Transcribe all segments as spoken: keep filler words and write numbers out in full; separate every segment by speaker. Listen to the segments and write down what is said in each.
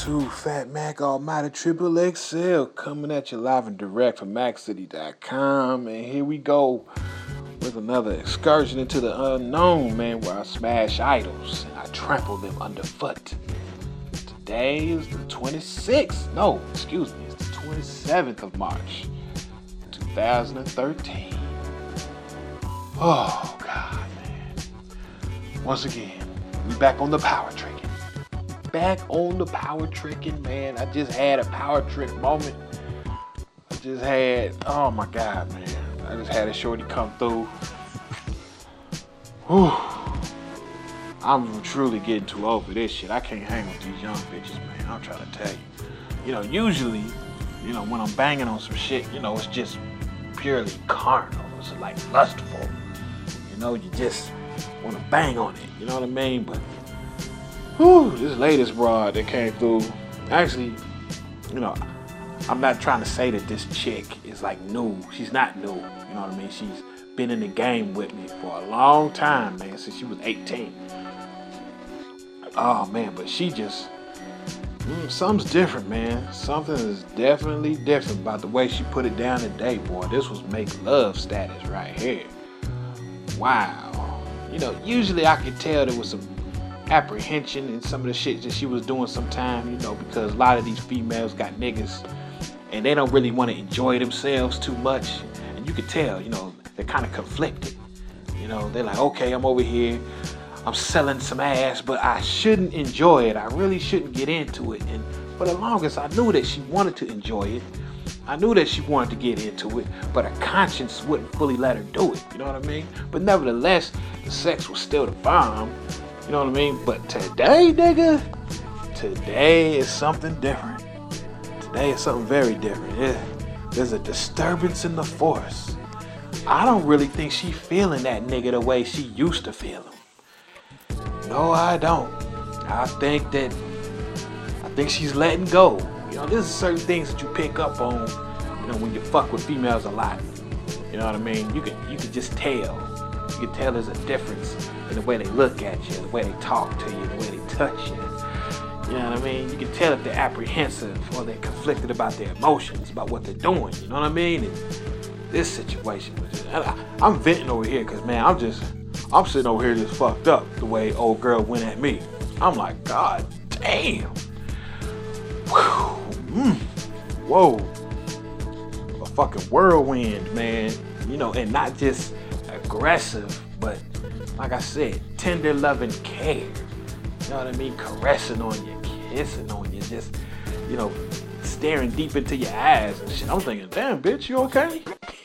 Speaker 1: two, Fat Mac Almighty Triple X L, coming at you live and direct from Mac City dot com. And here we go with another excursion into the unknown, man, where I smash idols and I trample them underfoot. Today is the twenty-sixth, no, excuse me, it's the twenty-seventh of March, two thousand thirteen. Oh, God, man. Once again, we back on the power tricking. Back on the power tricking, man. I just had a power trick moment. I just had, oh my God, man. I just had a shorty come through. Whew. I'm truly getting too old for this shit. I can't hang with these young bitches, man. I'm trying to tell you. You know, usually, you know, when I'm banging on some shit, you know, it's just purely carnal. It's like lustful. You know, you just want to bang on it. You know what I mean? But whew, this latest broad that came through, actually, you know, I'm not trying to say that this chick is like new. She's not new. You know what I mean? She's been in the game with me for a long time, man, since she was eighteen. Oh, man, but she just, mm, something's different, man. Something is definitely different about the way she put it down today, boy. This was make love status right here. Wow. You know, usually I could tell there was some apprehension in some of the shit that she was doing sometime, you know, because a lot of these females got niggas and they don't really want to enjoy themselves too much. And you could tell, you know, they're kind of conflicted. You know, they're like, okay, I'm over here, I'm selling some ass, but I shouldn't enjoy it. I really shouldn't get into it. And for the longest, I knew that she wanted to enjoy it. I knew that she wanted to get into it, but her conscience wouldn't fully let her do it. You know what I mean? But nevertheless, the sex was still the bomb. You know what I mean? But today, nigga, today is something different. Today is something very different. It, there's a disturbance in the force. I don't really think she feeling that nigga the way she used to feel him. No, I don't. I think that, I think she's letting go. You know, there's certain things that you pick up on, you know, when you fuck with females a lot. You know what I mean? You can, you can just tell. You can tell there's a difference in the way they look at you, the way they talk to you, the way they touch you. You know what I mean? You can tell if they're apprehensive or they're conflicted about their emotions, about what they're doing. You know what I mean? And this situation was just, I, I'm venting over here because, man, I'm just, I'm sitting over here just fucked up the way old girl went at me. I'm like, God damn. Whew. Mm. Whoa. A fucking whirlwind, man. You know, and not just aggressive, but like I said, tender loving care. You know what I mean? Caressing on you, kissing on you, just, you know, staring deep into your eyes and shit. I'm thinking, damn, bitch, you okay?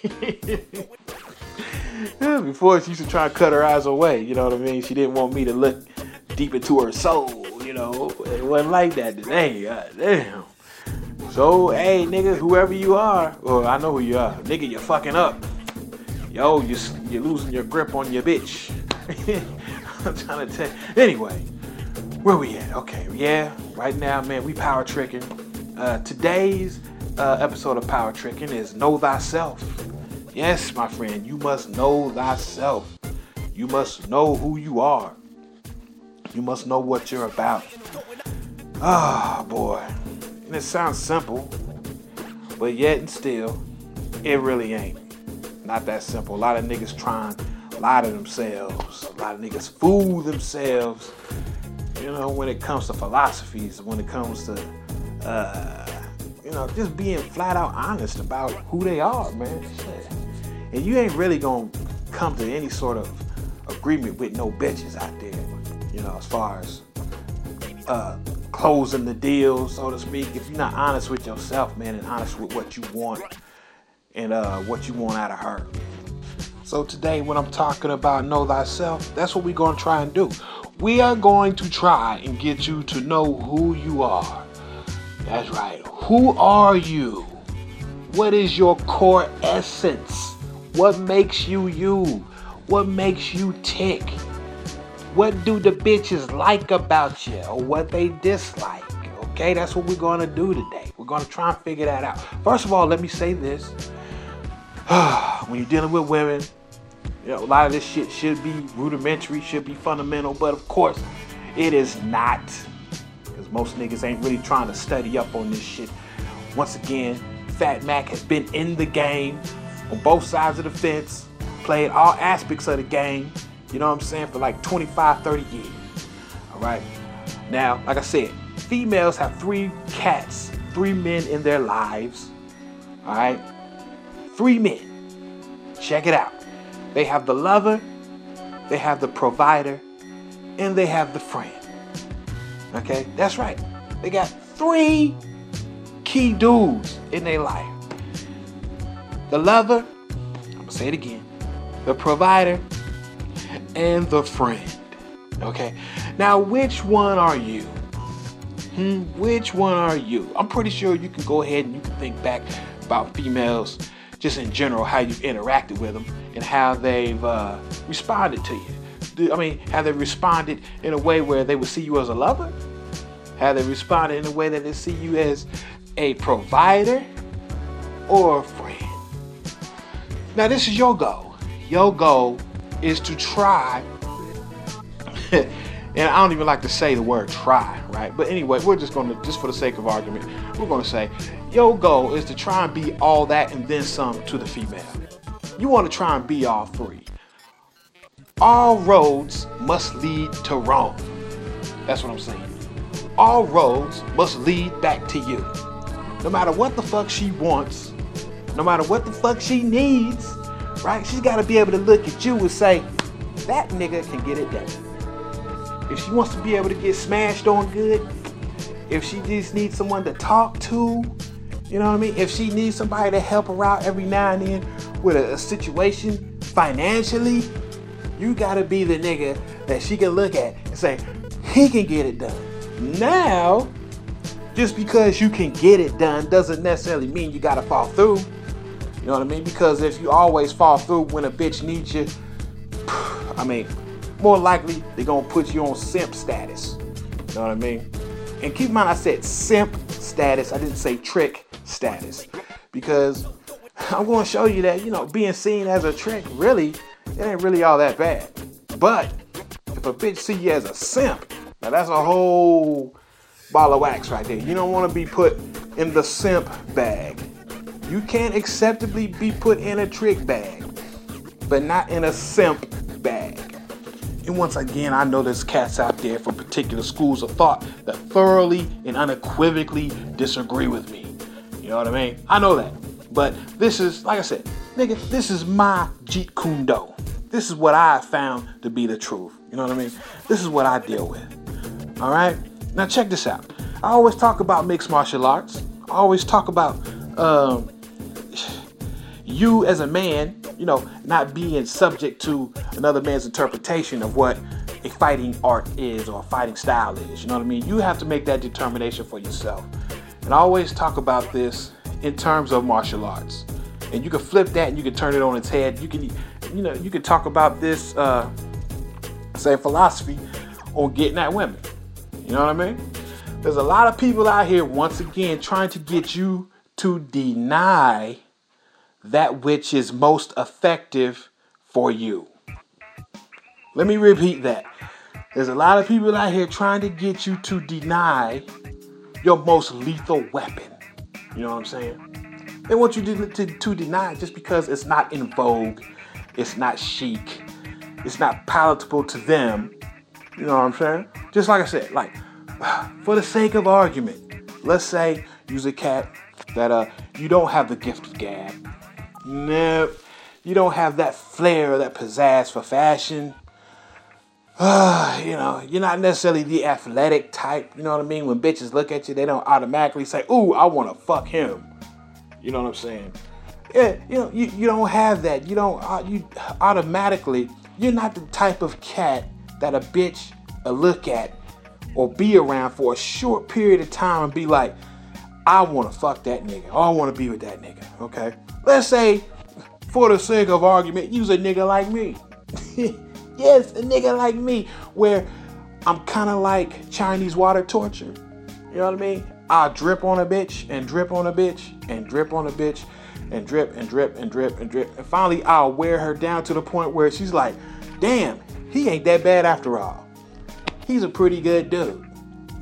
Speaker 1: Before, she used to try to cut her eyes away. You know what I mean? She didn't want me to look deep into her soul. You know, it wasn't like that today. God damn. So, hey, nigga, whoever you are, well, I know who you are. Nigga, you're fucking up. Yo, you, you're losing your grip on your bitch. I'm trying to tell you. Anyway, where we at? Okay, yeah, right now, man, we power tricking. Uh, today's uh, episode of Power Tricking is Know Thyself. Yes, my friend, you must know thyself. You must know who you are. You must know what you're about. Ah, oh, boy. And it sounds simple, but yet and still, it really ain't. Not that simple. A lot of niggas trying to lie to themselves. A lot of niggas fool themselves. You know, when it comes to philosophies, when it comes to, uh, you know, just being flat out honest about who they are, man. Shit. And you ain't really gonna come to any sort of agreement with no bitches out there. You know, as far as uh, closing the deal, so to speak. If you're not honest with yourself, man, and honest with what you want and uh, what you want out of her. So today, when I'm talking about know thyself, that's what we're going to try and do. We are going to try and get you to know who you are. That's right. Who are you? What is your core essence? What makes you you? What makes you tick? What do the bitches like about you or what they dislike? Okay, that's what we're going to do today. We're going to try and figure that out. First of all, let me say this. When you're dealing with women, you know, a lot of this shit should be rudimentary, should be fundamental, but of course, it is not. Because Most niggas ain't really trying to study up on this shit. Once again, Fat Mac has been in the game on both sides of the fence, played all aspects of the game, you know what I'm saying, for like twenty-five, thirty years. All right. Now, like I said, females have three cats, three men in their lives. All right. Three men. Check it out. They have the lover, they have the provider, and they have the friend. Okay, that's right. They got three key dudes in their life. The lover, I'm gonna say it again, the provider, and the friend. Okay, now which one are you? Hmm, which one are you? I'm pretty sure you can go ahead and you can think back about females just in general, how you've interacted with them and how they've uh, responded to you. I mean, have they responded in a way where they would see you as a lover? Have they responded in a way that they see you as a provider or a friend? Now, this is your goal. Your goal is to try, and I don't even like to say the word try, right? But anyway, we're just going to, just for the sake of argument, we're going to say your goal is to try and be all that and then some to the female. You want to try and be all three. All roads must lead to Rome. That's what I'm saying. All roads must lead back to you. No matter what the fuck she wants, no matter what the fuck she needs, right? She's got to be able to look at you and say, that nigga can get it done. If she wants to be able to get smashed on good, if she just needs someone to talk to, you know what I mean? If she needs somebody to help her out every now and then with a, a situation financially, you gotta be the nigga that she can look at and say, he can get it done. Now, just because you can get it done doesn't necessarily mean you gotta fall through. You know what I mean? Because if you always fall through when a bitch needs you, I mean, more likely they're gonna put you on simp status. You know what I mean? And keep in mind, I said simp status. I didn't say trick status. Because I'm gonna show you that, you know, being seen as a trick, really, it ain't really all that bad. But if a bitch see you as a simp, now that's a whole ball of wax right there. You don't want to be put in the simp bag. You can acceptably be put in a trick bag, but not in a simp bag. And once again, I know there's cats out there from particular schools of thought that thoroughly and unequivocally disagree with me. You know what I mean? I know that. But this is, like I said, nigga, this is my Jeet Kune Do. This is what I found to be the truth. You know what I mean? This is what I deal with. All right? Now check this out. I always talk about mixed martial arts. I always talk about um, you as a man, you know, not being subject to another man's interpretation of what a fighting art is or a fighting style is. You know what I mean? You have to make that determination for yourself. And I always talk about this in terms of martial arts. And you can flip that and you can turn it on its head. You can, you know, you can talk about this, uh, say, philosophy on getting at women. You know what I mean? There's a lot of people out here, once again, trying to get you to deny that which is most effective for you. Let me repeat that. There's a lot of people out here trying to get you to deny your most lethal weapon. You know what I'm saying? They want you to, to, to deny it just because it's not in vogue, it's not chic, it's not palatable to them. You know what I'm saying? Just like I said, like, for the sake of argument, let's say you's a cat that uh you don't have the gift of gab. Nope. You don't have that flair or that pizzazz for fashion. Uh, you know, you're not necessarily the athletic type. You know what I mean? When bitches look at you, they don't automatically say, ooh, I want to fuck him. You know what I'm saying? Yeah, you know, you, you don't have that. You don't, uh, you automatically, you're not the type of cat that a bitch will look at or be around for a short period of time and be like, I want to fuck that nigga. Or I want to be with that nigga. Okay? Let's say, for the sake of argument, you's a nigga like me. Yes, a nigga like me, where I'm kind of like Chinese water torture. You know what I mean? I'll drip on a bitch and drip on a bitch and drip on a bitch and drip and drip and drip and drip. And finally, I'll wear her down to the point where she's like, damn, he ain't that bad after all. He's a pretty good dude.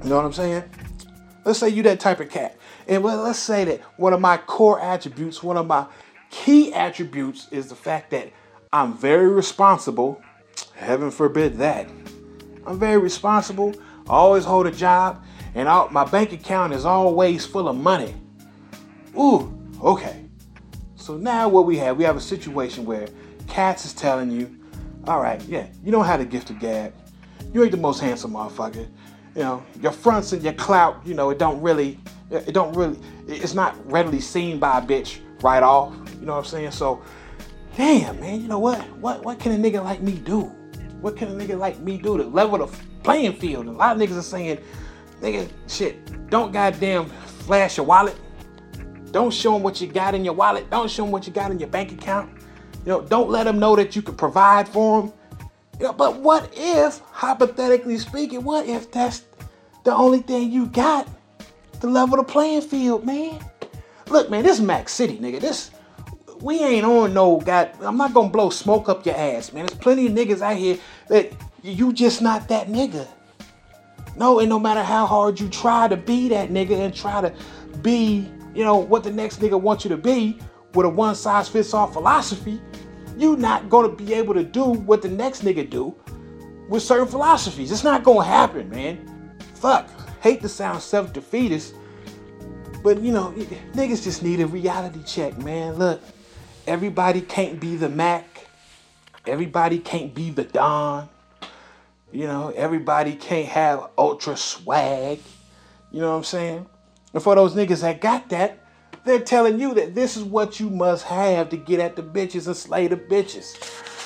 Speaker 1: You know what I'm saying? Let's say you that type of cat. And let's say that one of my core attributes, one of my key attributes is the fact that I'm very responsible. Heaven forbid that. I'm very responsible. I always hold a job. And I, my bank account is always full of money. Ooh, okay. So now what we have, we have a situation where Cats is telling you, all right, yeah, you don't have the gift of gab. You ain't the most handsome motherfucker. You know, your fronts and your clout, you know, it don't really, it don't really, it's not readily seen by a bitch right off. You know what I'm saying? So, damn, man, you know what? What what can a nigga like me do? What can a nigga like me do to level the playing field? And a lot of niggas are saying, nigga, shit, don't goddamn flash your wallet. Don't show them what you got in your wallet. Don't show them what you got in your bank account. You know, don't let them know that you can provide for them. You know, but what if, hypothetically speaking, what if that's the only thing you got to level the playing field, man? Look, man, this is Mac City, nigga. This, we ain't on no god. I'm not gonna blow smoke up your ass, man. There's plenty of niggas out here that you just not that nigga. No, and no matter how hard you try to be that nigga and try to be, you know, what the next nigga wants you to be with a one size fits all philosophy, you not gonna be able to do what the next nigga do with certain philosophies. It's not gonna happen, man. Fuck. Hate to sound self-defeatist, but you know, niggas just need a reality check, man. Look, everybody can't be the Mac. Everybody can't be the Don. You know, everybody can't have ultra swag. You know what I'm saying? And for those niggas that got that, they're telling you that this is what you must have to get at the bitches and slay the bitches.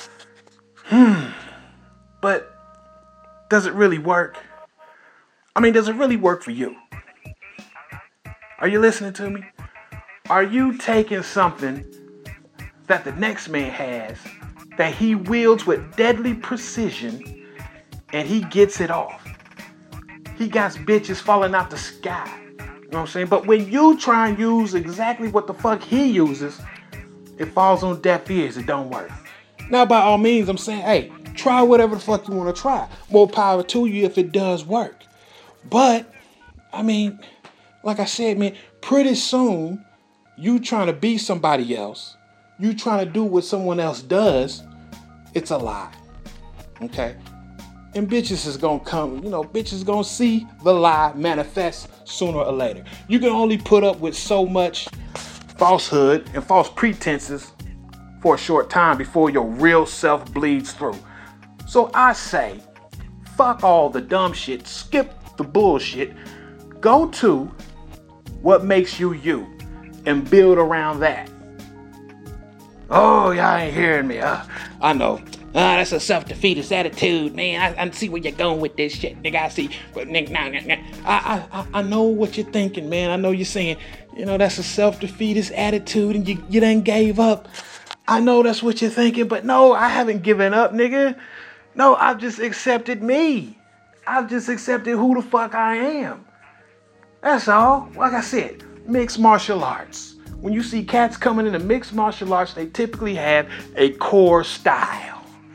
Speaker 1: Hmm. But does it really work? I mean, does it really work for you? Are you listening to me? Are you taking something that the next man has, that he wields with deadly precision, and he gets it off? He got bitches falling out the sky. You know what I'm saying? But when you try and use exactly what the fuck he uses, it falls on deaf ears. It don't work. Now, by all means, I'm saying, hey, try whatever the fuck you want to try. More power to you if it does work. But, I mean, like I said, man, pretty soon, you trying to be somebody else, you trying to do what someone else does, it's a lie. Okay? And bitches is gonna come, you know, bitches gonna see the lie manifest sooner or later. You can only put up with so much falsehood and false pretenses for a short time before your real self bleeds through. So I say, fuck all the dumb shit, skip the bullshit, go to what makes you you and build around that. Oh, y'all ain't hearing me. Uh, I know. Ah, that's a self-defeatist attitude, man. I, I see where you're going with this shit, nigga. I see, but nigga, nah, nah, nah. I, I, I know what you're thinking, man. I know you're saying, you know, that's a self-defeatist attitude, and you, you done gave up. I know that's what you're thinking, but no, I haven't given up, nigga. No, I've just accepted me. I've just accepted who the fuck I am. That's all. Like I said, mixed martial arts. When you see cats coming into mixed martial arts, they typically have a core style.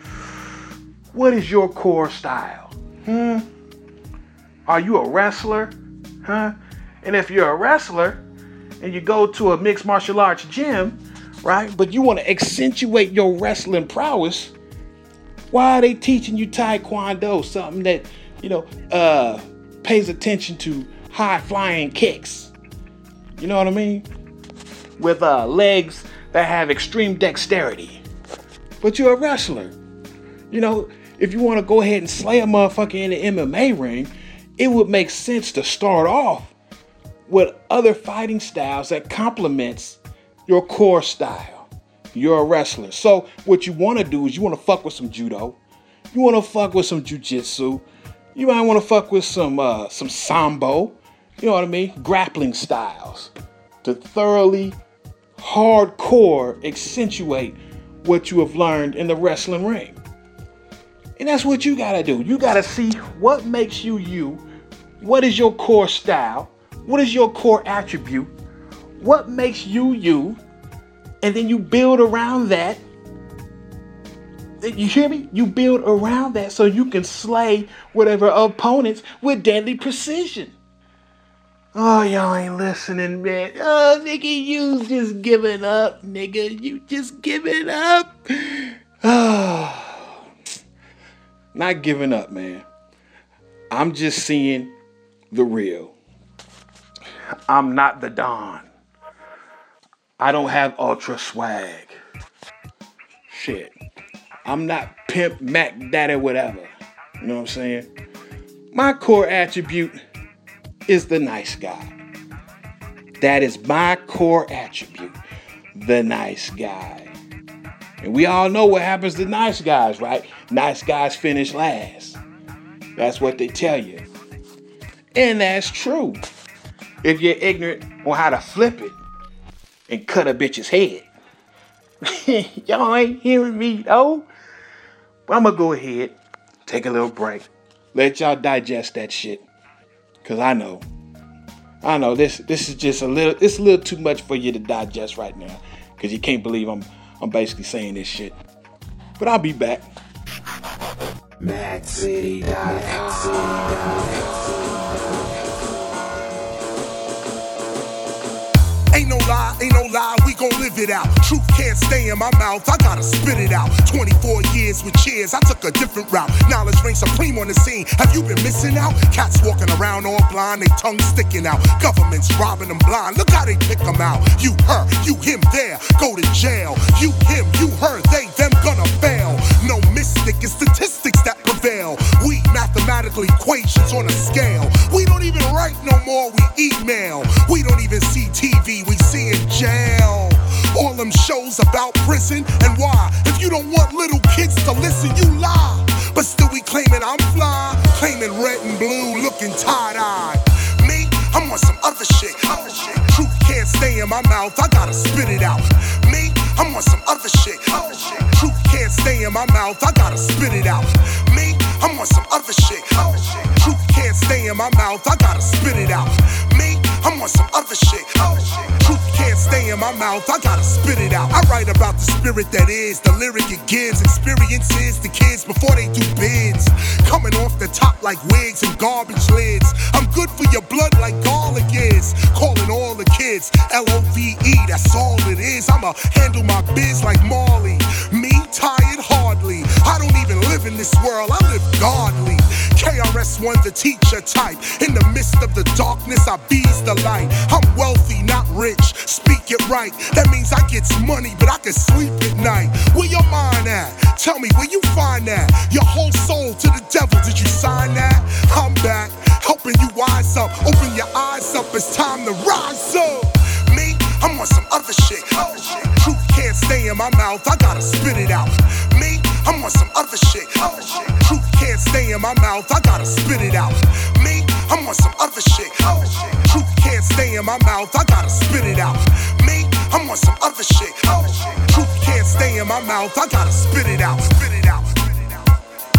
Speaker 1: What is your core style? Hmm? Are you a wrestler? Huh? And if you're a wrestler and you go to a mixed martial arts gym, right, but you want to accentuate your wrestling prowess, why are they teaching you Taekwondo, something that, you know, uh, pays attention to high flying kicks? You know what I mean? With uh, legs that have extreme dexterity. But you're a wrestler. You know, if you want to go ahead and slay a motherfucker in the M M A ring, it would make sense to start off with other fighting styles that complements your core style. You're a wrestler. So what you want to do is you want to fuck with some judo. You want to fuck with some jujitsu. You might want to fuck with some uh, some sambo. You know what I mean? Grappling styles to thoroughly hardcore accentuate what you have learned in the wrestling ring. And that's what you gotta do. You gotta see what makes you you. What is your core style? What is your core attribute? What makes you you? And then you build around that You hear me? You build around that so you can slay whatever opponents with deadly precision. Oh, y'all ain't listening, man. Oh, nigga, you just giving up, nigga. You just giving up. Oh, not giving up, man. I'm just seeing the real. I'm not the Don. I don't have ultra swag. Shit. I'm not Pimp, Mac, Daddy, whatever. You know what I'm saying? My core attribute is the nice guy. That is my core attribute. The nice guy. And we all know what happens to nice guys, right? Nice guys finish last. That's what they tell you. And that's true. If you're ignorant on how to flip it and cut a bitch's head. Y'all ain't hearing me, though. But I'm going to go ahead, take a little break, let y'all digest that shit. Because I know, I know this this is just a little, it's a little too much for you to digest right now. Because you can't believe I'm I'm basically saying this shit. But I'll be back.
Speaker 2: Mad City dot com. Ain't no lie, ain't no lie, we gon' live it out. Truth can't stay in my mouth, I gotta spit it out. twenty-four years with cheers, I took a different route. Knowledge reigns supreme on the scene, have you been missing out? Cats walking around all blind, they tongues sticking out. Governments robbing them blind, look how they pick them out. You her, you him there, go to jail. You him, you her, they, them gonna fail. No mystic, it's statistics that prevail. We mathematical equations on a scale. We don't even write no more, we email. We don't even see T V, we see in jail. All them shows about prison and why. If you don't want little kids to listen, you lie. But still we claiming I'm fly, claiming red and blue, looking tie-eyed. Me, I'm on some other shit. Other shit. Truth can't stay in my mouth, I gotta spit it out. Me, I'm on some other shit. Other shit. Truth can't stay in my mouth, I gotta spit it out. Me, I'm on some other shit. Other shit. Truth can't stay in my mouth, I gotta spit it out. Me, I'm on some other shit. Other shit. Truth can't stay in my mouth, I gotta spit it out. I write about the spirit that is, the lyric it gives, experiences the kids before they do bids. Coming off the top like wigs and garbage lids. I'm good for your blood like garlic is. Calling all the kids L O V E, that's all it is. I'ma handle my biz like Marley. Me, tired hardly. I don't even live in this world, I live godly. K R S One, the teacher type. In the midst of the darkness, I bees the light. I'm wealthy, not rich. Speak it right. That means I get money, but I can sleep at night. Where your mind at? Tell me, where you find that? Your whole soul to the devil, did you sign that? I'm back, helping you wise up. Open your eyes up, it's time to rise up. Me, I'm on some other shit. Other shit. Truth can't stay in my mouth, I gotta spit it out. Me, I'm on some other shit. Other shit. Truth can't stay in my mouth, I gotta spit it out. Me, I'm on some other shit. Other shit. Truth can't stay in my mouth, I gotta spit it out. Me, I'm on some other shit. Other shit. Truth can't stay in my mouth, I gotta spit it out. Spit it out. Spit it out.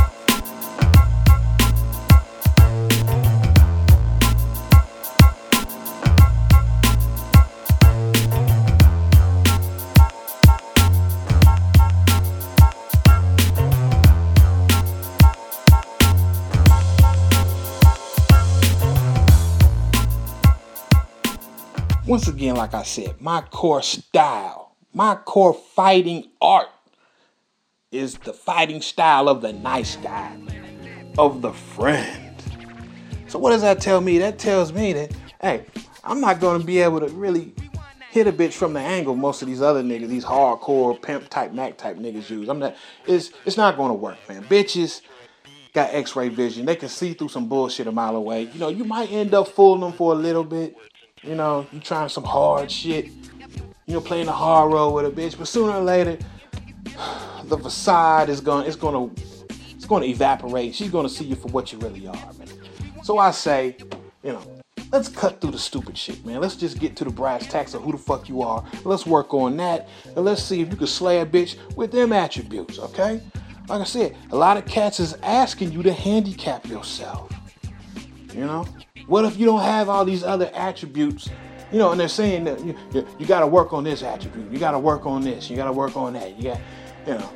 Speaker 1: Once again, like I said, my core style, my core fighting art is the fighting style of the nice guy, of the friend. So what does that tell me? That tells me that, hey, I'm not going to be able to really hit a bitch from the angle most of these other niggas, these hardcore pimp type, Mac type niggas use. I'm not, it's, it's not going to work, man. Bitches got x-ray vision. They can see through some bullshit a mile away. You know, you might end up fooling them for a little bit. You know, you trying some hard shit, you know, playing the hard role with a bitch, but sooner or later, the facade is going, it's going to, it's going to evaporate. She's going to see you for what you really are, man. So I say, you know, let's cut through the stupid shit, man. Let's just get to the brass tacks of who the fuck you are. Let's work on that, and let's see if you can slay a bitch with them attributes, okay? Like I said, a lot of cats is asking you to handicap yourself, you know? What if you don't have all these other attributes, you know, and they're saying that you, you, you got to work on this attribute. You got to work on this. You got to work on that. You got, you know,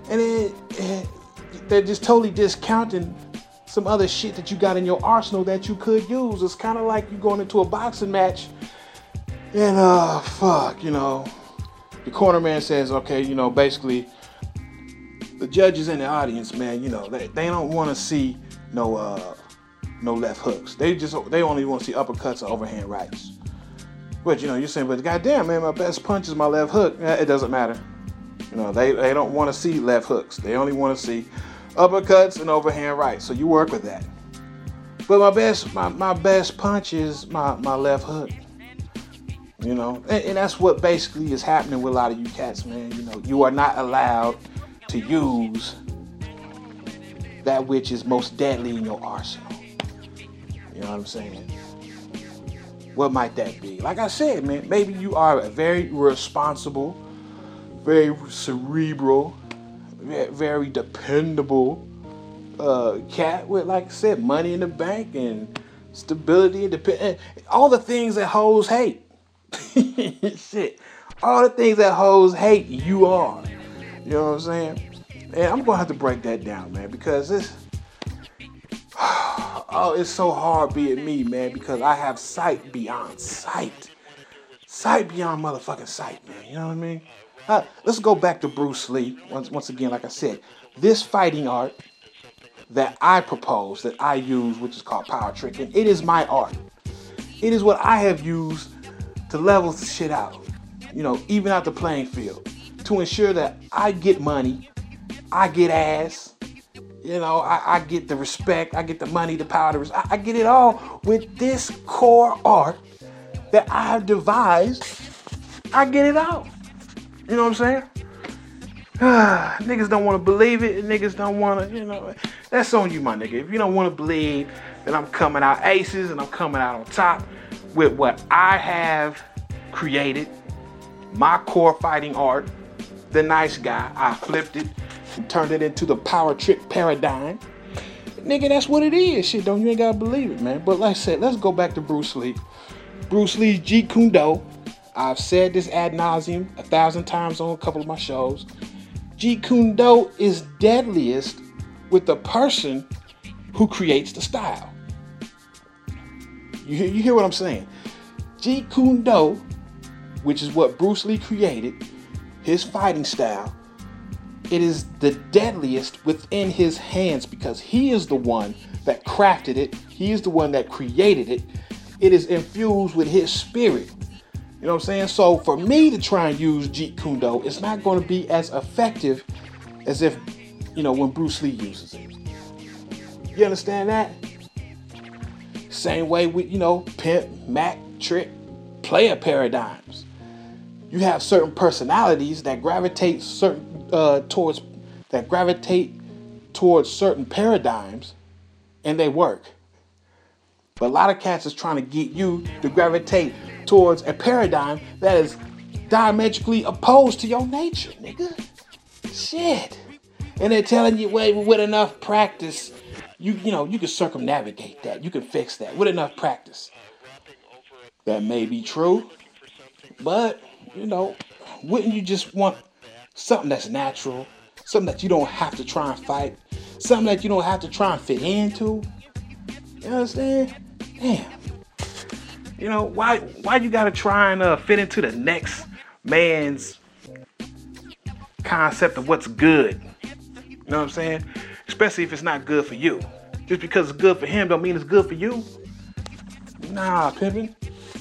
Speaker 1: And it, it, they're just totally discounting some other shit that you got in your arsenal that you could use. It's kind of like you going into a boxing match and uh fuck, you know, the corner man says, okay, you know, basically the judges in the audience, man, you know, they, they don't want to see no uh no left hooks. They just they only want to see uppercuts or overhand rights. But you know, you're saying, but goddamn, man, my best punch is my left hook. It doesn't matter. You know, they, they don't want to see left hooks. They only want to see uppercuts and overhand rights. So you work with that. But my best my, my best punch is my, my left hook. You know, and, and that's what basically is happening with a lot of you cats, man. You know, you are not allowed to use that which is most deadly in your arsenal. You know what I'm saying? What might that be? Like I said, man, maybe you are a very responsible, very cerebral, very dependable uh, cat with, like I said, money in the bank and stability and depend, all the things that hoes hate. Shit, all the things that hoes hate, you are. You know what I'm saying? And I'm gonna have to break that down, man, because this. Oh, it's so hard being me, man, because I have sight beyond sight. Sight beyond motherfucking sight, man. You know what I mean? Uh, let's go back to Bruce Lee. Once, once again, like I said, this fighting art that I propose, that I use, which is called power tricking, it is my art. It is what I have used to level the shit out. You know, even out the playing field. To ensure that I get money, I get ass. You know, I, I get the respect, I get the money, the power, the res- I, I get it all with this core art that I have devised. I get it all. You know what I'm saying? Niggas don't want to believe it. Niggas don't want to, you know, that's on you, my nigga. If you don't want to believe that I'm coming out aces and I'm coming out on top with what I have created, my core fighting art, the nice guy, I flipped it and turned it into the power trick paradigm. Nigga, that's what it is. Shit, don't you ain't gotta believe it, man. But like I said, let's go back to Bruce Lee. Bruce Lee's Jeet Kune Do. I've said this ad nauseum a thousand times on a couple of my shows. Jeet Kune Do is deadliest with the person who creates the style. You hear, you hear what I'm saying? Jeet Kune Do, which is what Bruce Lee created, his fighting style, it is the deadliest within his hands because he is the one that crafted it. He is the one that created it. It is infused with his spirit. You know what I'm saying? So for me to try and use Jeet Kune Do, it's not going to be as effective as if, you know, when Bruce Lee uses it. You understand that? Same way with, you know, pimp, Mac, trick, player paradigms. You have certain personalities that gravitate certain uh, towards that gravitate towards certain paradigms, and they work. But a lot of cats is trying to get you to gravitate towards a paradigm that is diametrically opposed to your nature, nigga. Shit. And they're telling you, well, with enough practice, you you know you can circumnavigate that. You can fix that with enough practice. That may be true, but you know, wouldn't you just want something that's natural, something that you don't have to try and fight, something that you don't have to try and fit into? You understand? Damn. You know, why why you gotta try and uh, fit into the next man's concept of what's good? You know what I'm saying? Especially if it's not good for you. Just because it's good for him don't mean it's good for you. Nah, pimpin'.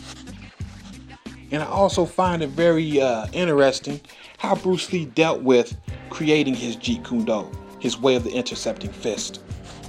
Speaker 1: And I also find it very uh, interesting how Bruce Lee dealt with creating his Jeet Kune Do, his way of the intercepting fist.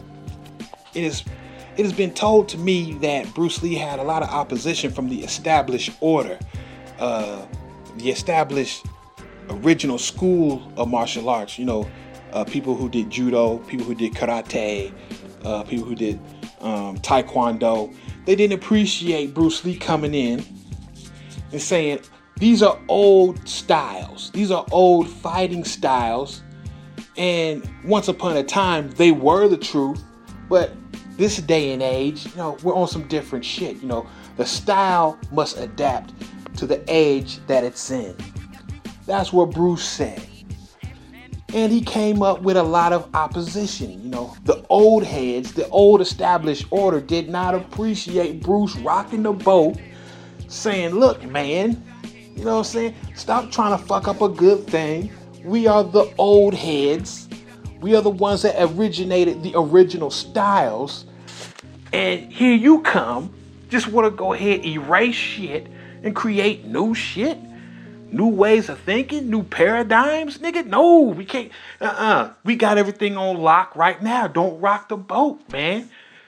Speaker 1: It is, it has been told to me that Bruce Lee had a lot of opposition from the established order, uh, the established original school of martial arts. You know, uh, people who did judo, people who did karate, uh, people who did um, taekwondo. They didn't appreciate Bruce Lee coming in and saying, these are old styles. These are old fighting styles. And once upon a time, they were the truth. But this day and age, you know, we're on some different shit. You know, the style must adapt to the age that it's in. That's what Bruce said. And he came up with a lot of opposition. You know, the old heads, the old established order did not appreciate Bruce rocking the boat, saying, look, man, you know what I'm saying? Stop trying to fuck up a good thing. We are the old heads. We are the ones that originated the original styles. And here you come, just want to go ahead, erase shit and create new shit. New ways of thinking, new paradigms, nigga. No, we can't. Uh-uh. We got everything on lock right now. Don't rock the boat, man.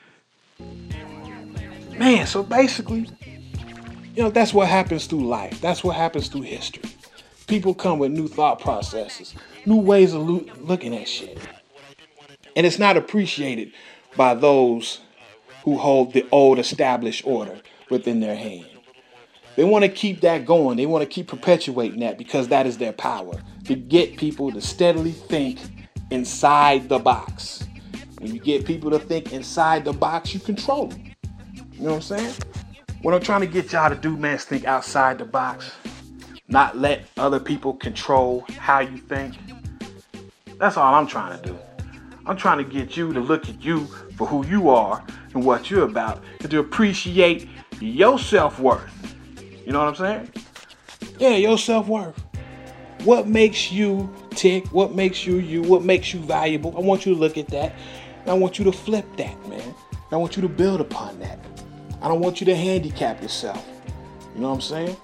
Speaker 1: Man, so basically, you know, that's what happens through life. That's what happens through history. People come with new thought processes, new ways of lo- looking at shit. And it's not appreciated by those who hold the old established order within their hand. They want to keep that going. They want to keep perpetuating that because that is their power. To get people to steadily think inside the box. When you get people to think inside the box, you control them. You know what I'm saying? What I'm trying to get y'all to do, man, is think outside the box. Not let other people control how you think. That's all I'm trying to do. I'm trying to get you to look at you for who you are and what you're about and to appreciate your self-worth. You know what I'm saying? Yeah, your self-worth. What makes you tick? What makes you you? What makes you valuable? I want you to look at that. And I want you to flip that, man. I want you to build upon that. I don't want you to handicap yourself. You know what I'm saying?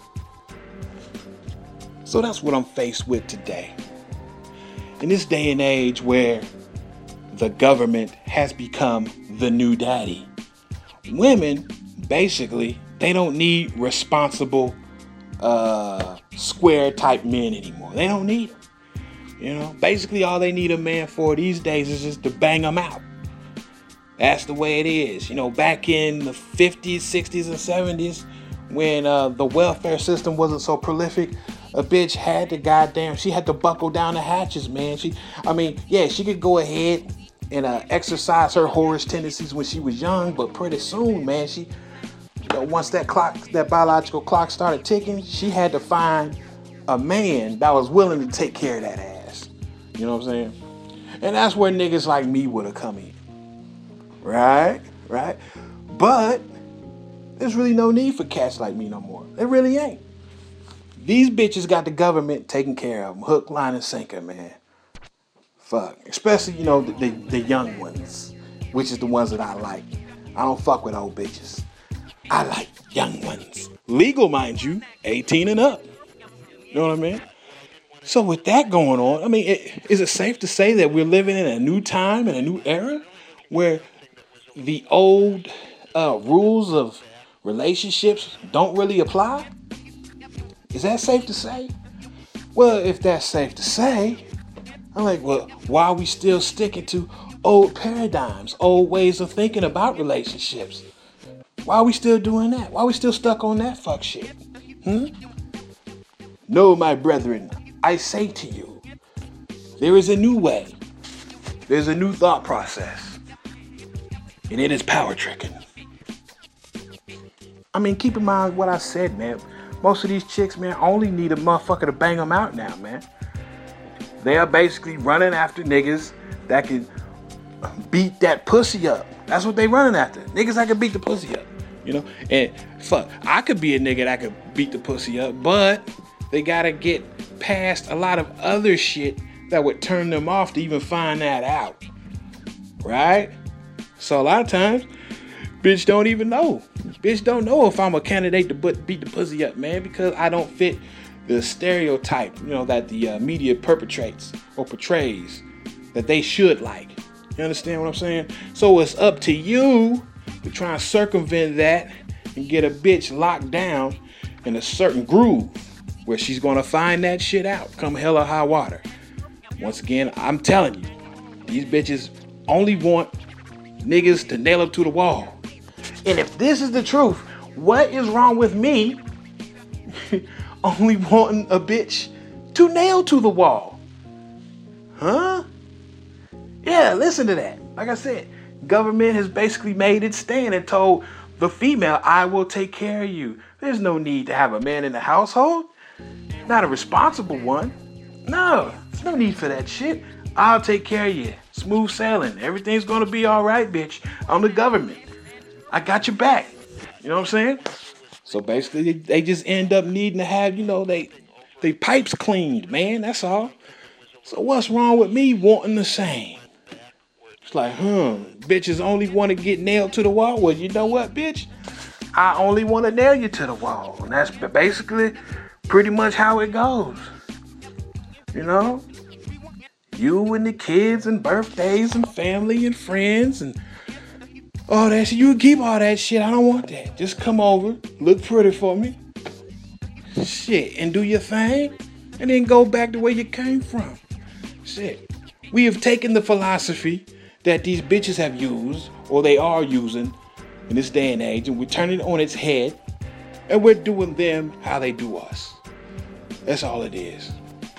Speaker 1: So that's what I'm faced with today. In this day and age where the government has become the new daddy, women, basically, they don't need responsible, uh, square type men anymore. They don't need them. You know, basically all they need a man for these days is just to bang them out. That's the way it is. You know, back in the fifties, sixties, and seventies, when uh, the welfare system wasn't so prolific, a bitch had to goddamn, she had to buckle down the hatches, man. She, I mean, yeah, she could go ahead and uh, exercise her whorish tendencies when she was young, but pretty soon, man, she, you know, once that clock, that biological clock started ticking, she had to find a man that was willing to take care of that ass. You know what I'm saying? And that's where niggas like me would have come in. Right? Right? But there's really no need for cats like me no more. There really ain't. These bitches got the government taking care of them. Hook, line, and sinker, man. Fuck. Especially, you know, the, the, the young ones, which is the ones that I like. I don't fuck with old bitches. I like young ones. Legal, mind you, eighteen and up. You know what I mean? So with that going on, I mean, it, is it safe to say that we're living in a new time, in a new era, where the old uh, rules of relationships don't really apply? Is that safe to say? Well, if that's safe to say, I'm like, well, why are we still sticking to old paradigms, old ways of thinking about relationships? Why are we still doing that? Why are we still stuck on that fuck shit? Hmm? No, my brethren, I say to you, there is a new way. There's a new thought process. And it is power tricking. I mean, keep in mind what I said, man. Most of these chicks, man, only need a motherfucker to bang them out now, man. They are basically running after niggas that can beat that pussy up. That's what they running after. Niggas that can beat the pussy up, you know? And fuck, I could be a nigga that could beat the pussy up, but they gotta get past a lot of other shit that would turn them off to even find that out, right? So a lot of times, bitch don't even know. Bitch don't know if I'm a candidate to beat the pussy up, man, because I don't fit the stereotype, you know, that the uh, media perpetrates or portrays that they should like. You understand what I'm saying? So it's up to you to try and circumvent that and get a bitch locked down in a certain groove where she's gonna find that shit out, come hell or high water. Once again, I'm telling you, these bitches only want niggas to nail up to the wall. And if this is the truth, what is wrong with me only wanting a bitch to nail to the wall? Huh? Yeah, listen to that. Like I said, government has basically made its stand and told the female, I will take care of you. There's no need to have a man in the household. Not a responsible one. No. No need for that shit. I'll take care of you. Smooth sailing. Everything's gonna be all right, bitch. I'm the government. I got your back. You know what I'm saying? So basically, they just end up needing to have, you know, they they pipes cleaned, man. That's all. So what's wrong with me wanting the same? It's like, hmm, bitches only want to get nailed to the wall. Well, you know what, bitch? I only want to nail you to the wall. And that's basically pretty much how it goes. You know? You and the kids and birthdays and family and friends and all that shit. You can keep all that shit. I don't want that. Just come over, look pretty for me. Shit, and do your thing. And then go back to where you came from. Shit. We have taken the philosophy that these bitches have used, or they are using in this day and age, and we're turning it on its head, and we're doing them how they do us. That's all it is.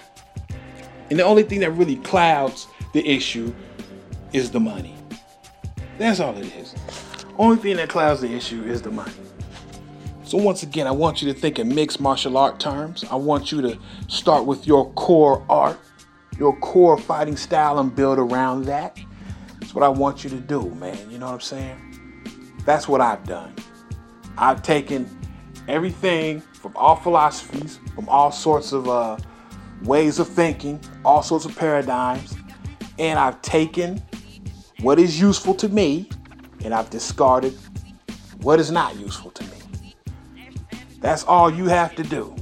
Speaker 1: And the only thing that really clouds the issue is the money. That's all it is. Only thing that clouds the issue is the money. So once again, I want you to think in mixed martial art terms. I want you to start with your core art, your core fighting style, and build around that. That's what I want you to do, man. You know what I'm saying? That's what I've done. I've taken everything from all philosophies, from all sorts of uh, ways of thinking, all sorts of paradigms, and I've taken what is useful to me, and I've discarded what is not useful to me. That's all you have to do.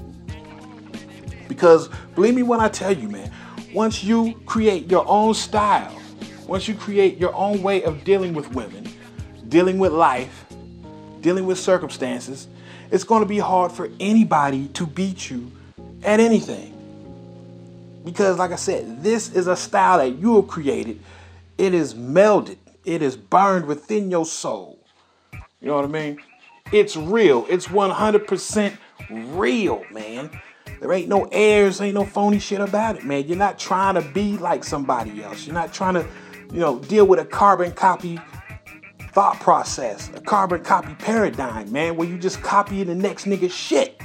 Speaker 1: Because believe me when I tell you, man, once you create your own style, once you create your own way of dealing with women, dealing with life, dealing with circumstances, it's going to be hard for anybody to beat you at anything. Because like I said, this is a style that you have created. It is melded. It is burned within your soul. You know what I mean? It's real. It's one hundred percent real, man. There ain't no airs, ain't no phony shit about it, man. You're not trying to be like somebody else. You're not trying to, you know, deal with a carbon copy thought process, a carbon copy paradigm, man, where you just copy the next nigga's shit.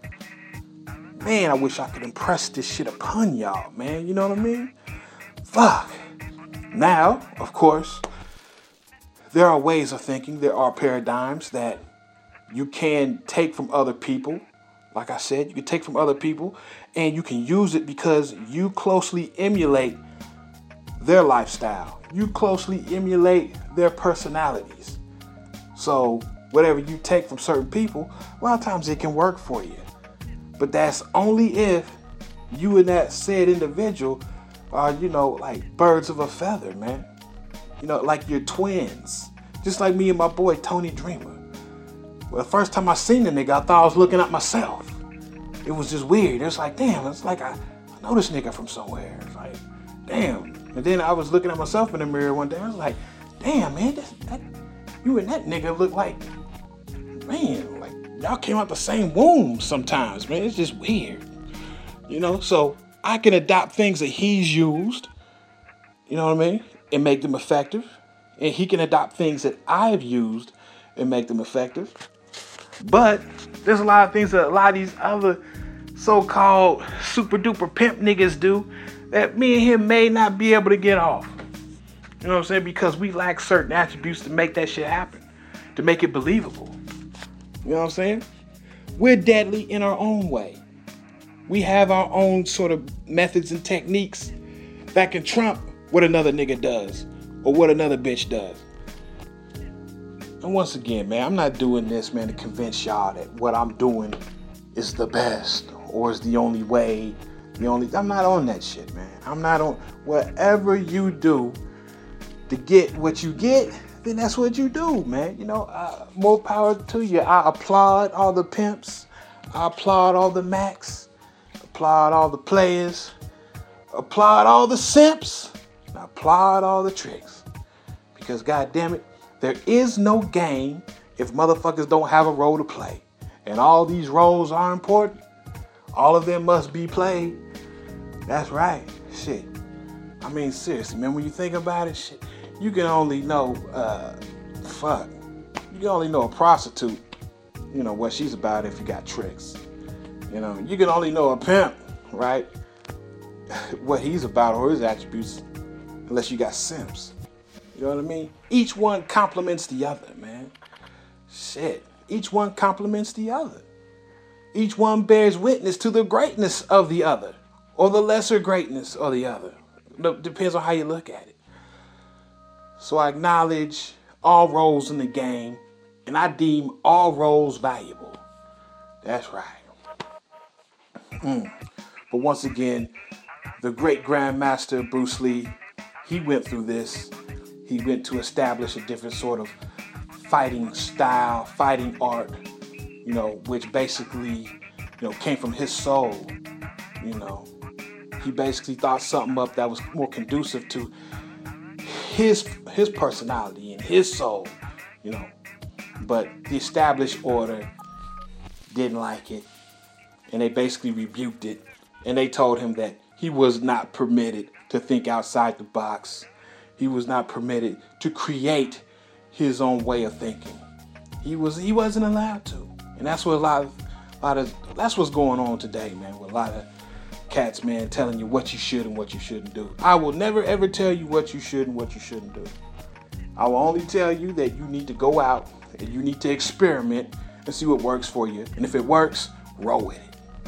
Speaker 1: Man, I wish I could impress this shit upon y'all, man. You know what I mean? Fuck. Now, of course, there are ways of thinking. There are paradigms that you can take from other people. Like I said, you can take from other people and you can use it because you closely emulate their lifestyle. You closely emulate their personalities. So whatever you take from certain people, a lot of times it can work for you. But that's only if you and that said individual are, you know, like birds of a feather, man. You know, like you're twins. Just like me and my boy, Tony Dreamer. Well, the first time I seen the nigga, I thought I was looking at myself. It was just weird. It was like, damn, it's like I, I know this nigga from somewhere. It's like, damn. And then I was looking at myself in the mirror one day. I was like, damn, man, this, that, you and that nigga look like, man, like y'all came out the same womb sometimes, man. It's just weird. You know, so I can adopt things that he's used, you know what I mean, and make them effective. And he can adopt things that I've used and make them effective. But there's a lot of things that a lot of these other so-called super duper pimp niggas do that me and him may not be able to get off. You know what I'm saying? Because we lack certain attributes to make that shit happen, to make it believable. You know what I'm saying? We're deadly in our own way. We have our own sort of methods and techniques that can trump what another nigga does or what another bitch does. And once again, man, I'm not doing this, man, to convince y'all that what I'm doing is the best or is the only way. The only I'm not on that shit, man. I'm not on whatever you do to get what you get, then that's what you do, man. You know, uh, more power to you. I applaud all the pimps. I applaud all the Macs. Applaud all the players. Applaud all the simps. And I applaud all the tricks. Because goddamn it, there is no game if motherfuckers don't have a role to play. And all these roles are important. All of them must be played. That's right. Shit. I mean, seriously, man, when you think about it, shit, you can only know, uh, fuck. You can only know a prostitute, you know, what she's about if you got tricks. You know, you can only know a pimp, right? what he's about or his attributes unless you got simps. You know what I mean? Each one complements the other, man. Shit. Each one complements the other. Each one bears witness to the greatness of the other or the lesser greatness of the other. It depends on how you look at it. So I acknowledge all roles in the game and I deem all roles valuable. That's right. Mm. But once again, the great Grandmaster Bruce Lee, he went through this. He went to establish a different sort of fighting style, fighting art, you know, which basically, you know, came from his soul, you know. He basically thought something up that was more conducive to his his personality and his soul, you know. But the established order didn't like it, and they basically rebuked it, and they told him that he was not permitted to think outside the box. He was not permitted to create his own way of thinking. He was he wasn't allowed to. And that's what a lot of a lot of that's what's going on today, man, with a lot of cats, man, telling you what you should and what you shouldn't do. I will never ever tell you what you should and what you shouldn't do. I will only tell you that you need to go out and you need to experiment and see what works for you. And if it works, roll with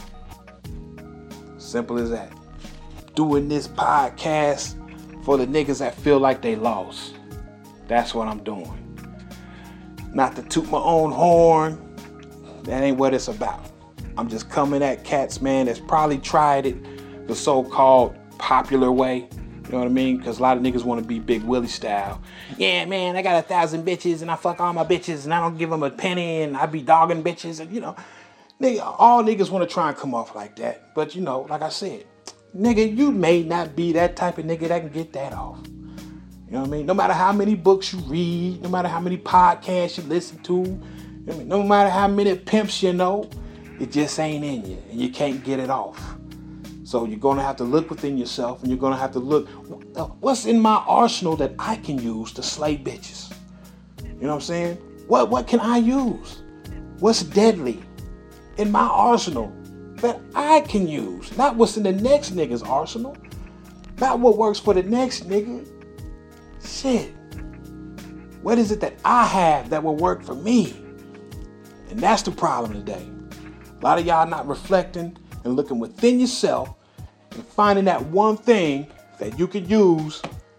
Speaker 1: it. Simple as that. Doing this podcast for the niggas that feel like they lost. That's what I'm doing. Not to toot my own horn. That ain't what it's about. I'm just coming at cats, man, that's probably tried it the so-called popular way. You know what I mean? Because a lot of niggas want to be Big Willie style. Yeah, man, I got a thousand bitches and I fuck all my bitches and I don't give them a penny and I be dogging bitches. And, you know, nigga, all niggas want to try and come off like that. But, you know, like I said, nigga, you may not be that type of nigga that can get that off. You know what I mean? No matter how many books you read, no matter how many podcasts you listen to, you know what I mean? No matter how many pimps you know, it just ain't in you and you can't get it off. So you're going to have to look within yourself and you're going to have to look, what's in my arsenal that I can use to slay bitches? You know what I'm saying? What, what can I use? What's deadly in my arsenal that I can use? Not what's in the next nigga's arsenal. Not what works for the next nigga. Shit. What is it that I have that will work for me? And that's the problem today. A lot of y'all not reflecting and looking within yourself and finding that one thing that you can use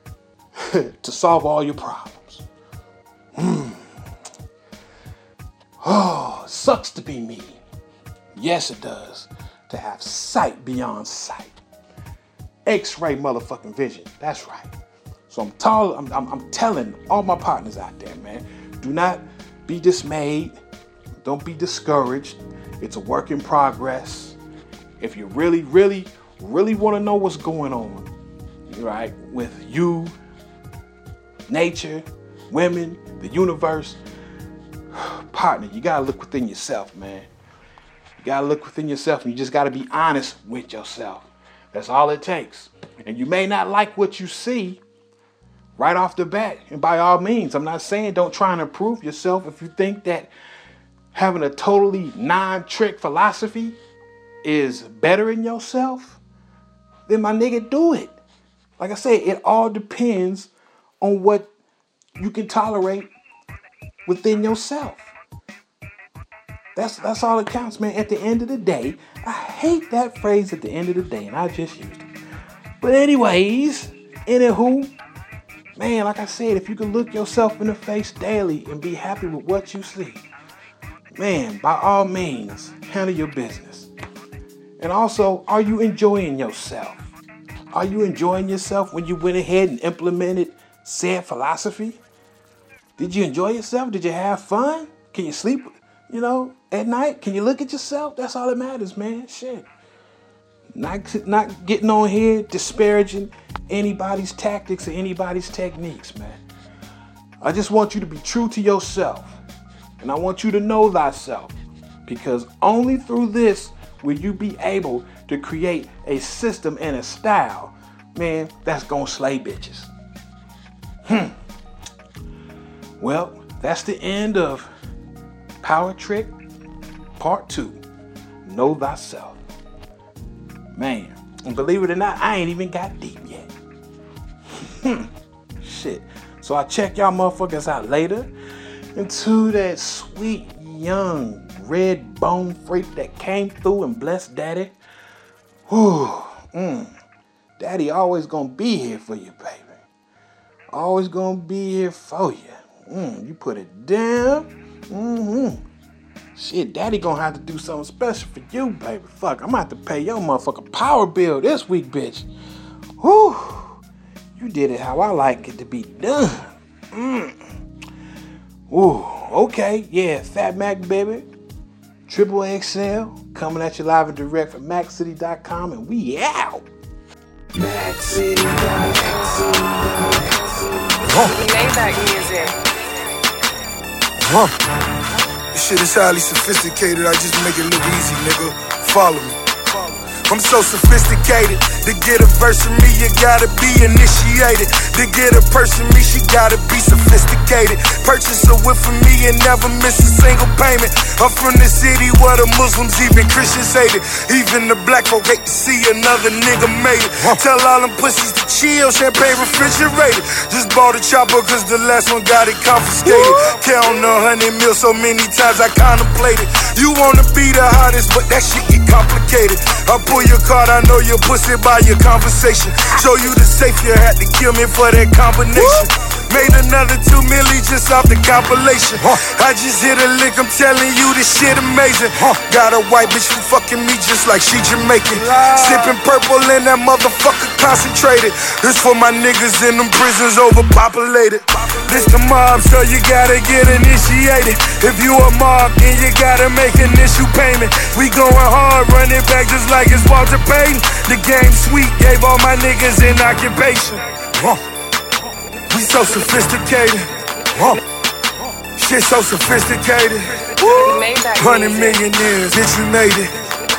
Speaker 1: to solve all your problems. Hmm. Oh, sucks to be me. Yes, it does. To have sight beyond sight. X-ray motherfucking vision. That's right. So I'm, tall, I'm, I'm, I'm telling all my partners out there, man, do not be dismayed. Don't be discouraged. It's a work in progress. If you really, really, really want to know what's going on, right, with you, nature, women, the universe, partner, you got to look within yourself, man. You got to look within yourself and you just got to be honest with yourself. That's all it takes. And you may not like what you see right off the bat. And by all means, I'm not saying don't try and improve yourself. If you think that having a totally non-trick philosophy is bettering yourself, then my nigga, do it. Like I said, it all depends on what you can tolerate within yourself. That's that's all that counts, man. At the end of the day, I hate that phrase at the end of the day, and I just used it. But anyways, anywho, man, like I said, if you can look yourself in the face daily and be happy with what you see, man, by all means, handle your business. And also, are you enjoying yourself? Are you enjoying yourself when you went ahead and implemented said philosophy? Did you enjoy yourself? Did you have fun? Can you sleep, you know, at night? Can you look at yourself? That's all that matters, man. Shit. Not, not getting on here disparaging anybody's tactics or anybody's techniques, man. I just want you to be true to yourself. And I want you to know thyself. Because only through this will you be able to create a system and a style, man, that's gonna slay bitches. Hmm. Well, that's the end of Power Trick Part two. Know Thyself. Man, And believe it or not, I ain't even got deep yet. Hmm. Shit. So I check y'all motherfuckers out later into that sweet, young, red bone freak that came through and blessed Daddy. Whew. Mm. Daddy always gonna be here for you, baby. Always gonna be here for you. Mm. You put it down. Mm-hmm. Shit, Daddy gonna have to do something special for you, baby. Fuck, I'm gonna have to pay your motherfucking power bill this week, bitch. Whew. You did it how I like it to be done. Mm. Ooh, okay, yeah, Fat Mac, baby. Triple X L, coming at you live and direct from Mac City dot com, and we out. Mac City dot com.
Speaker 2: Maybach music. Huh. This shit is highly sophisticated, I just make it look easy, nigga. Follow me. I'm so sophisticated. To get a verse from me, you gotta be initiated. To get a person me, she gotta be sophisticated. Purchase a whip for me and never miss a single payment. I'm from the city where the Muslims, even Christians hate it. Even the black folk hate to see another nigga made it. Tell all them pussies to chill, champagne refrigerated. Just bought a chopper cause the last one got it confiscated. Count a hundred mil so many times I contemplated. You wanna be the hottest, but that shit get complicated. I pull your card, I know your pussy by your conversation. Show you the safe, you had to kill me for that combination. Made another two milli just off the compilation. Huh. I just hit a lick, I'm telling you this shit amazing. Huh. Got a white bitch who fucking me just like she Jamaican. Wow. Sipping purple and that motherfucker concentrated. This for my niggas in them prisons overpopulated. This the mob, so you gotta get initiated. If you a mob, then you gotta make initial payment. We going hard, run it back just like it's Walter Payton. The game sweet, gave all my niggas an occupation. Huh. We so sophisticated. Huh. Shit so sophisticated. Hundred millionaires, bitch, we made it.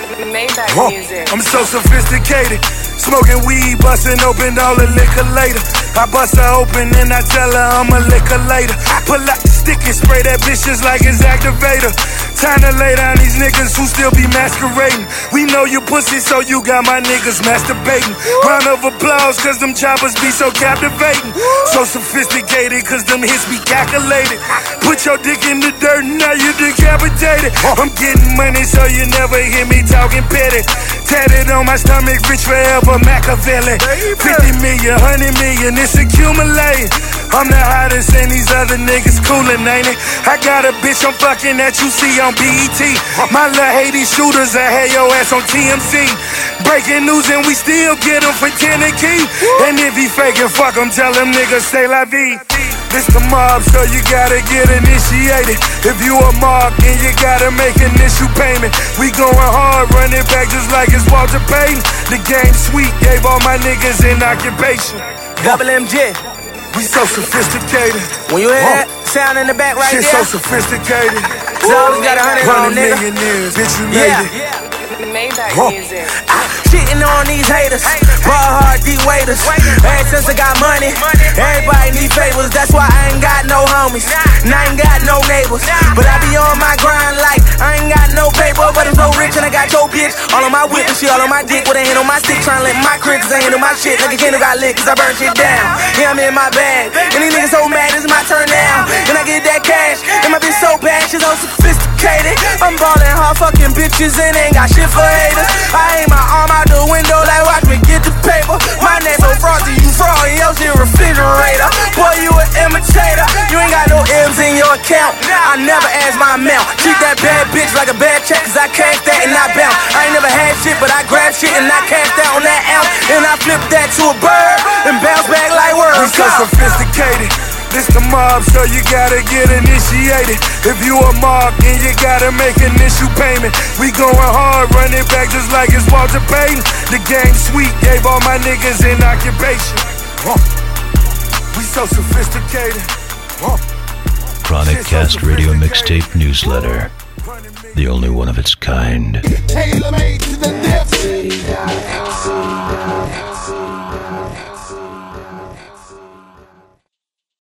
Speaker 2: Huh. I'm so sophisticated. Smoking weed, busting open all the liquor later. I bust her open and I tell her I'm a liquor later. Pull out the stick and spray that bitch just like it's activator. Time to lay down these niggas who still be masquerading. We know you pussy, so you got my niggas masturbating. Round of applause, cause them choppers be so captivating. So sophisticated, cause them hits be calculated. Put your dick in the dirt, now you decapitated. I'm getting money, so you never hear me talking petty. Tatted on my stomach, rich forever, Machiavelli. Fifty million, hundred million, it's accumulating. I'm the hottest and these other niggas coolin', ain't it? I got a bitch I'm fucking that you see on B E T. My little Haiti shooters that had your ass on T M C. Breaking news and we still get them for ten a key. And if he faking, fuck him, tell them niggas say la vie. This the mob, so you gotta get initiated. If you a mob, then you gotta make initial payment. We going hard, run it back just like it's Walter Payton. The game sweet, gave all my niggas an occupation.
Speaker 3: Double M J.
Speaker 2: We so sophisticated.
Speaker 3: When you hear that sound in the back right
Speaker 2: shit
Speaker 3: there,
Speaker 2: so sophisticated.
Speaker 3: So always got a hundred on, nigga.
Speaker 2: Millionaires, bitch, we made
Speaker 3: yeah.
Speaker 2: it.
Speaker 4: Maybach
Speaker 2: huh.
Speaker 4: music.
Speaker 3: Shitting on these haters, ball hard, deep waiters. Ever since I got money, everybody need favors. That's why I ain't got no homies, and I ain't got no neighbors. But I be on my grind like I ain't got no paper. But I'm so rich and I got your bitch all on my whip and shit all on my dick with a hand on my stick, trying to let my crib cause I ain't on my shit. Like a candle got lit cause I burn shit down. Yeah, I'm in my bag, and these niggas so mad it's my turn now. And I get that cash, and my bitch so bad, she's so sophisticated. I'm ballin' hard, fucking bitches and ain't got shit for haters. I aim my arm out the window like watch me get the paper. My name so frosty, you fraud in your shit refrigerator. Boy, you an imitator. You ain't got no M's in your account. I never ask my amount. Treat that bad bitch like a bad check, cause I cash that and I bounce. I ain't never had shit, but I grab shit and I cash that on that ounce. And I flip that to a bird and bounce back like words.
Speaker 2: We so sophisticated. This the mob, so you gotta get initiated. If you a mob, then you gotta make initial payment. We going hard, run it back just like it's Walter Payton. The game sweet, gave all my niggas an occupation. Huh. We so sophisticated. Huh.
Speaker 5: Chronic Cast Radio Mixtape Newsletter. The only one of its kind.